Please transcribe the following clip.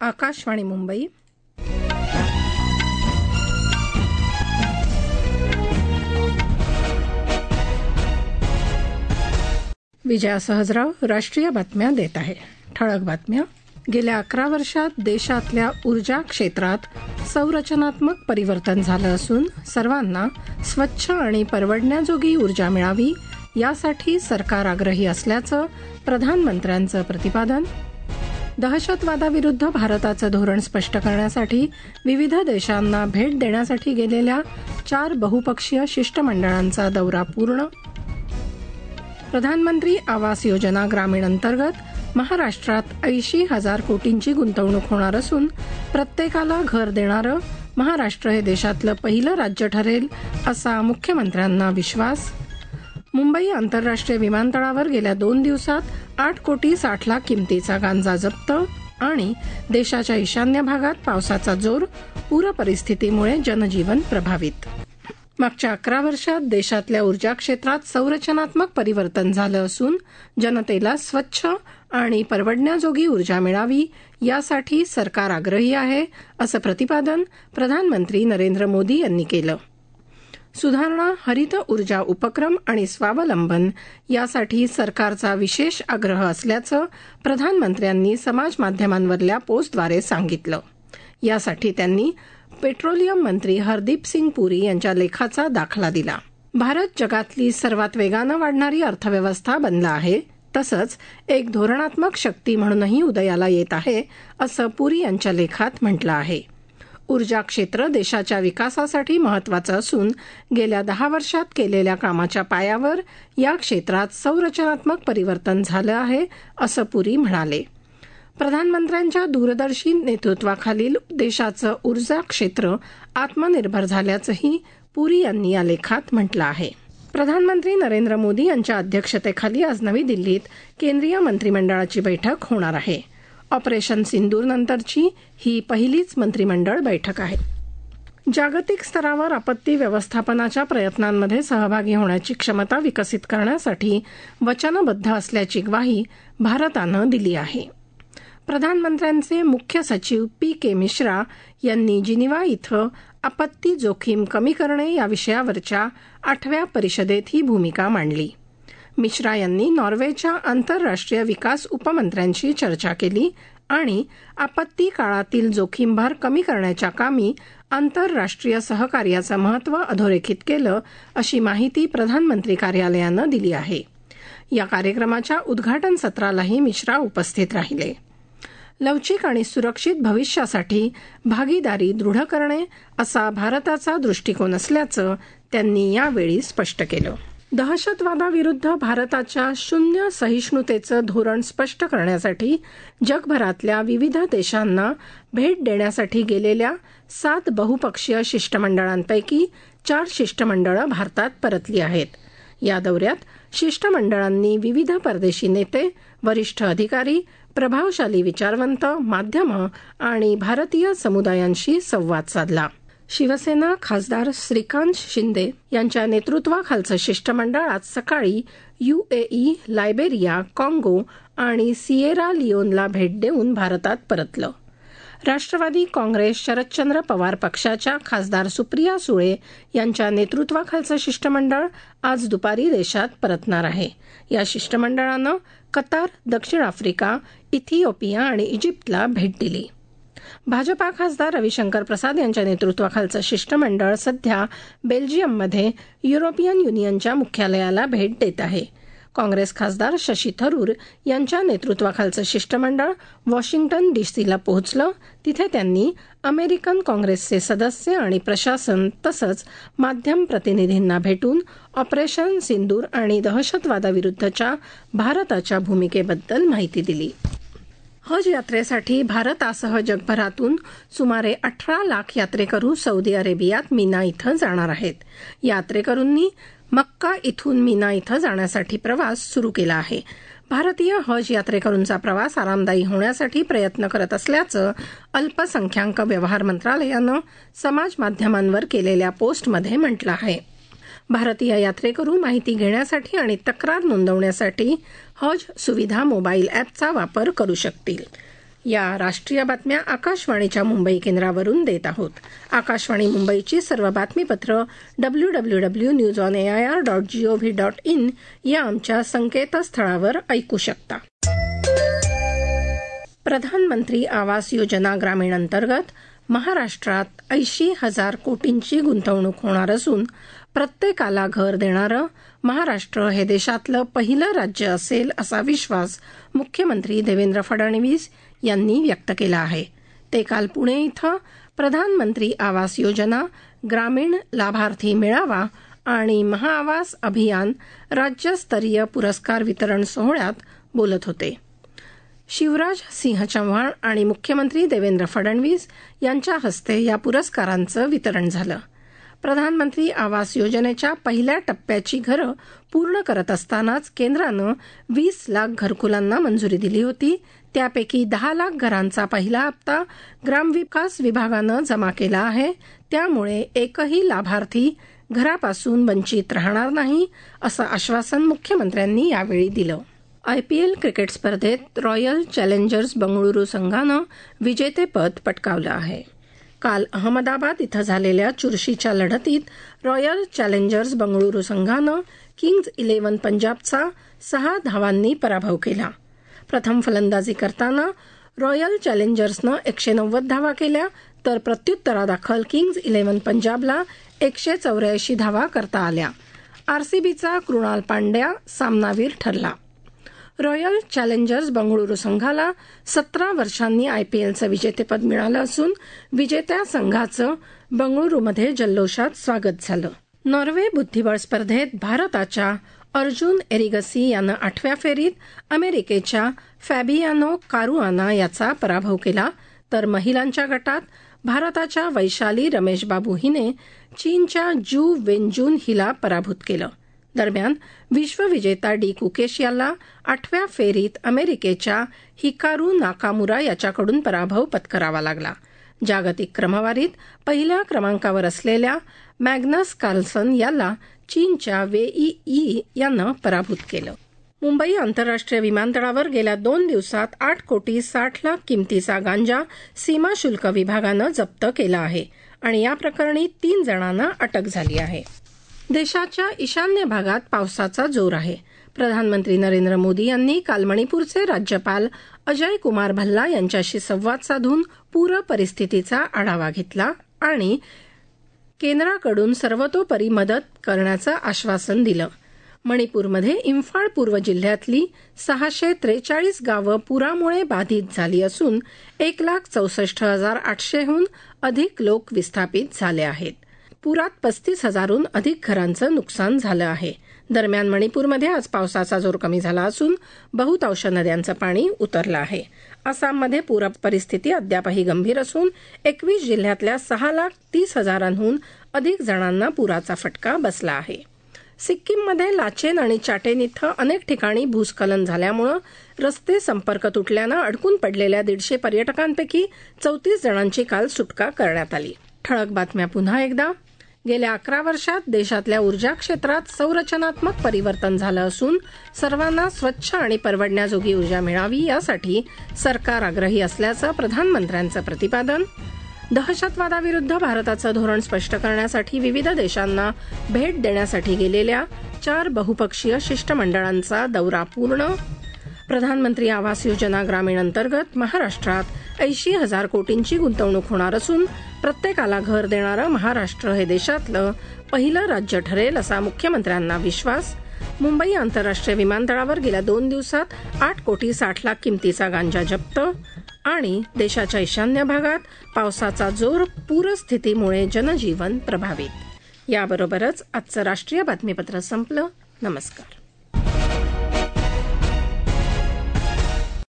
आकाशवाणी मुंबई. विजया सहजराव राष्ट्रीय बातम्या देत आहे. ठळक बातम्या. गेल्या 11 वर्षात देशातल्या ऊर्जा क्षेत्रात संरचनात्मक परिवर्तन झालं असून सर्वांना स्वच्छ आणि परवडण्याजोगी ऊर्जा मिळावी यासाठी सरकार आग्रही असल्याचं प्रधानमंत्र्यांचं प्रतिपादन. दहशतवादाविरुद्ध भारताचं धोरण स्पष्ट करण्यासाठी विविध देशांना भेट देण्यासाठी गेलेल्या 4 बहुपक्षीय शिष्टमंडळांचा दौरा पूर्ण. प्रधानमंत्री आवास योजना ग्रामीण अंतर्गत महाराष्ट्रात 80,000 कोटींची गुंतवणूक होणार असून प्रत्येकाला घर देणारं महाराष्ट्र हे देशातलं पहिलं राज्य ठरेल असा मुख्यमंत्र्यांना विश्वास. मुंबई आंतरराष्ट्रीय विमानतळावर गेल्या 2 दिवसात 8 कोटी 60 लाख किमतीचा गांजा जप्त. आणि देशाच्या ईशान्य भागात पावसाचा जोर, पूरपरिस्थितीमुळे जनजीवन प्रभावित. मागच्या 11 वर्षात देशातल्या ऊर्जा क्षेत्रात संरचनात्मक परिवर्तन झालं असून जनतेला स्वच्छ आणि परवडण्याजोगी ऊर्जा मिळावी यासाठी सरकार आग्रही आहे असं प्रतिपादन प्रधानमंत्री नरेंद्र मोदी यांनी केलं. सुधारणा, हरित ऊर्जा उपक्रम आणि स्वावलंबन यासाठी सरकारचा विशेष आग्रह असल्याचं प्रधानमंत्र्यांनी समाज माध्यमांवरल्या पोस्टद्वारे सांगितलं. यासाठी त्यांनी पेट्रोलियम मंत्री हरदीप सिंग पुरी यांच्या लेखाचा दाखला दिला. भारत जगातली सर्वात वेगानं वाढणारी अर्थव्यवस्था बनला आहे, तसंच एक धोरणात्मक शक्ती म्हणूनही उदयाला येत आहे असं पुरी यांच्या लेखात म्हटलं आहे. ऊर्जा क्षेत्र देशाच्या विकासासाठी महत्वाचं असून गेल्या 10 वर्षात केलेल्या कामाच्या पायावर या क्षेत्रात संरचनात्मक परिवर्तन झालं आहे असं पुरी म्हणाले. प्रधानमंत्र्यांच्या दूरदर्शी नेतृत्वाखालील देशाचं ऊर्जा क्षेत्र आत्मनिर्भर झाल्याचंही पुरी यांनी या लेखात म्हटलं आहे. प्रधानमंत्री नरेंद्र मोदी यांच्या अध्यक्षतेखाली आज नवी दिल्लीत केंद्रीय मंत्रिमंडळाची बैठक होणार आहे. ऑपरेशन सिंदूर नंतरची ही पहिलीच मंत्रिमंडळ बैठक आहे. जागतिक स्तरावर आपत्ती व्यवस्थापनाच्या प्रयत्नांमध्ये सहभागी होण्याची क्षमता विकसित करण्यासाठी वचनबद्ध असल्याची ग्वाही भारतानं दिली आहे. प्रधानमंत्र्यांचे मुख्य सचिव PK मिश्रा यांनी जिनिव्हा इथं आपत्ती जोखीम कमी करणे या विषयावरच्या 8व्या परिषदेत ही भूमिका मांडली. मिश्रा यांनी नॉर्वेच्या आंतरराष्ट्रीय विकास उपमंत्र्यांशी चर्चा केली आणि आपत्ती काळातील जोखीमभार कमी करण्याच्या कामी आंतरराष्ट्रीय सहकार्याचं महत्त्व अधोरेखित केलं अशी माहिती प्रधानमंत्री कार्यालयानं दिली आहे. या कार्यक्रमाच्या उद्घाटन सत्रालाही मिश्रा उपस्थित राहिले. लवचिक आणि सुरक्षित भविष्यासाठी भागीदारी दृढ करणे असा भारताचा दृष्टिकोन असल्याचं त्यांनी यावेळी स्पष्ट केलं. दहशतवादाविरुद्ध भारताच्या शून्य सहिष्णुतेचं धोरण स्पष्ट करण्यासाठी जगभरातल्या विविध देशांना भेट देण्यासाठी गेलेल्या 7 बहुपक्षीय शिष्टमंडळांपैकी 4 शिष्टमंडळं भारतात परतली आहेत. या दौऱ्यात शिष्टमंडळांनी विविध परदेशी नेते, वरिष्ठ अधिकारी, प्रभावशाली विचारवंत, माध्यमं आणि भारतीय समुदायांशी संवाद साधला. शिवसेना खासदार श्रीकांत शिंदे यांच्या नेतृत्वाखालचं शिष्टमंडळ आज सकाळी UAE, लायबेरिया, काँगो आणि सिएरा लिओनला भेट देऊन भारतात परतलं. राष्ट्रवादी काँग्रेस शरदचंद्र पवार पक्षाच्या खासदार सुप्रिया सुळे यांच्या नेतृत्वाखालचं शिष्टमंडळ आज दुपारी देशात परतणार आहे. या शिष्टमंडळानं कतार, दक्षिण आफ्रिका, इथिओपिया आणि इजिप्तला भेट दिली. भाजपा खासदार रविशंकर प्रसाद यांच्या नेतृत्वाखालचं शिष्टमंडळ सध्या बेल्जियममध्ये युरोपियन युनियनच्या मुख्यालयाला भेट देत आहे. काँग्रेस खासदार शशी थरूर यांच्या नेतृत्वाखालचं शिष्टमंडळ वॉशिंग्टन DC पोहोचलं. तिथे त्यांनी अमेरिकन काँग्रेसचे सदस्य आणि प्रशासन तसंच माध्यम प्रतिनिधींना भेटून ऑपरेशन सिंदूर आणि दहशतवादाविरुद्धच्या भारताच्या भूमिकेबद्दल माहिती दिली. हज यात्रेसाठी भारतासह जगभरातून सुमारे 18 लाख यात्रेकरू सौदी अरेबियात मीना इथं जाणार आहेत. यात्रेकरूंनी मक्का इथून मीना इथं जाण्यासाठी प्रवास सुरू केला आहे. भारतीय हज यात्रेकरूंचा प्रवास आरामदायी होण्यासाठी प्रयत्न करत असल्याचं अल्पसंख्याक व्यवहार मंत्रालयानं समाज माध्यमांवर केलेल्या पोस्टमध्ये म्हटलं आहे. भारतीय यात्रेकरू माहिती घेण्यासाठी आणि तक्रार नोंदवण्यासाठी हज सुविधा मोबाईल ॲपचा वापर करू शकतील. या राष्ट्रीय बातम्या आकाशवाणीच्या मुंबई केंद्रावरून देत आहोत. आकाशवाणी मुंबईची सर्व बातमीपत्र www.newsonair.gov.in या आमच्या संकेतस्थळावर ऐकू शकता. प्रधानमंत्री आवास योजना ग्रामीण अंतर्गत महाराष्ट्रात 80,000 कोटींची गुंतवणूक होणार असून प्रत्येकाला घर देणारं महाराष्ट्र हे देशातलं पहिलं राज्य असेल असा विश्वास मुख्यमंत्री देवेंद्र फडणवीस यांनी व्यक्त केला आहे. ते काल पुणे इथं प्रधानमंत्री आवास योजना ग्रामीण लाभार्थी मेळावा आणि महाआवास अभियान राज्यस्तरीय पुरस्कार वितरण सोहळ्यात बोलत होते. शिवराज सिंह चौहान आणि मुख्यमंत्री देवेंद्र फडणवीस यांच्या हस्ते या पुरस्कारांचं वितरण झालं. प्रधानमंत्री आवास योजनेच्या पहिल्या टप्प्याची घरं पूर्ण करत असतानाच केंद्रानं 20 लाख घरकुलांना मंजुरी दिली होती. त्यापैकी 10 लाख घरांचा पहिला हप्ता ग्रामविकास विभागानं जमा केला आहे. त्यामुळे एकही लाभार्थी घरापासून वंचित राहणार नाही असं आश्वासन मुख्यमंत्र्यांनी यावेळी दिलं. IPL क्रिकेट स्पर्धेत रॉयल चॅलेंजर्स बंगळुरू संघानं विजेतेपद पटकावलं आहे. काल अहमदाबाद इथं झालेल्या चुरशीच्या लढतीत रॉयल चॅलेंजर्स बंगळुरू संघानं किंग्ज 11 पंजाबचा 6 धावांनी पराभव केला. प्रथम फलंदाजी करताना रॉयल चॅलेंजर्सनं 190 धावा केल्या, तर प्रत्युत्तरादाखल किंग्ज 11 पंजाबला 184 धावा करता आल्या. RCBचा कृणाल पांड्या सामनावीर ठरला. रॉयल चॅलेंजर्स बंगळुरू संघाला 17 वर्षांनी IPLचं विजेतेपद मिळालं असून विजेत्या संघाचं बंगळुरूमध्ये जल्लोषात स्वागत झालं. नॉर्वे बुद्धिबळ स्पर्धेत भारताच्या अर्जुन एरिगसी यानं 8व्या फेरीत अमेरिकेच्या फॅबियानो कारुआना याचा पराभव केला, तर महिलांच्या गटात भारताच्या वैशाली रमेश बाबू हिने चीनच्या जू वेनजून हिला पराभूत केलं. दरम्यान विश्वविजेता डी कुकेश याला 8व्या फेरीत अमेरिकेच्या हिकारू नाकामुरा याच्याकडून पराभव पत्करावा लागला. जागतिक क्रमवारीत पहिल्या क्रमांकावर असलेल्या मॅग्नस कार्लसन याला चीनच्या वेई ई यानं पराभूत केलं. मुंबई आंतरराष्ट्रीय विमानतळावर गेल्या 2 दिवसात 8,60,00,000 किमतीचा गांजा सीमा शुल्क विभागानं जप्त केला आहे आणि या प्रकरणी 3 जणांना अटक झाली आहे. देशाच्या ईशान्य भागात पावसाचा जोर आहे. प्रधानमंत्री नरेंद्र मोदी यांनी काल मणिपूरचे राज्यपाल अजय कुमार भल्ला यांच्याशी संवाद साधून पूर परिस्थितीचा आढावा घेतला आणि केंद्राकडून सर्वतोपरी मदत करण्याचं आश्वासन दिलं. मणिपूरमध्ये इम्फाळ पूर्व जिल्ह्यातली 643 गावं पुरामुळे बाधित झाली असून 1,64,800हून अधिक लोक विस्थापित झाले आहेत. पुरात 35,000हून अधिक घरांचं नुकसान झालं आहे. दरम्यान मणिपूरमध्ये आज पावसाचा जोर कमी झाला असून बहुतांश नद्यांचं पाणी उतरलं आहे. आसाममध्ये पूर परिस्थिती अद्यापही गंभीर असून 21 जिल्ह्यातल्या 6,30,000हून अधिक जणांना पुराचा फटका बसला आहे. सिक्कीममध्ये लाचेन आणि चाटेन इथं अनेक ठिकाणी भूस्खलन झाल्यामुळे रस्ते संपर्क तुटल्यानं अडकून पडलेल्या 150 पर्यटकांपैकी 34 जणांची काल सुटका करण्यात आली. ठळक बातम्या पुन्हा एकदा. गेल्या 11 वर्षात देशातल्या ऊर्जा क्षेत्रात संरचनात्मक परिवर्तन झालं असून सर्वांना स्वच्छ आणि परवडण्याजोगी ऊर्जा मिळावी यासाठी सरकार आग्रही असल्याचं प्रधानमंत्र्यांचं प्रतिपादन. दहशतवादाविरुद्ध भारताचं धोरण स्पष्ट करण्यासाठी विविध देशांना भेट देण्यासाठी गेलेल्या 4 बहुपक्षीय शिष्टमंडळांचा दौरा पूर्ण. प्रधानमंत्री आवास योजना ग्रामीण अंतर्गत महाराष्ट्रात 80,000 कोटींची गुंतवणूक होणार असून प्रत्येकाला घर देणारं महाराष्ट्र हे देशातलं पहिलं राज्य ठरेल असा मुख्यमंत्र्यांना विश्वास. मुंबई आंतरराष्ट्रीय विमानतळावर गेल्या 2 दिवसात 8,60,00,000 किमतीचा गांजा जप्त. आणि देशाच्या ईशान्य भागात पावसाचा जोर, पूरस्थितीमुळे जनजीवन प्रभावित. याबरोबरच आजचं राष्ट्रीय बातमीपत्र संपलं. नमस्कार.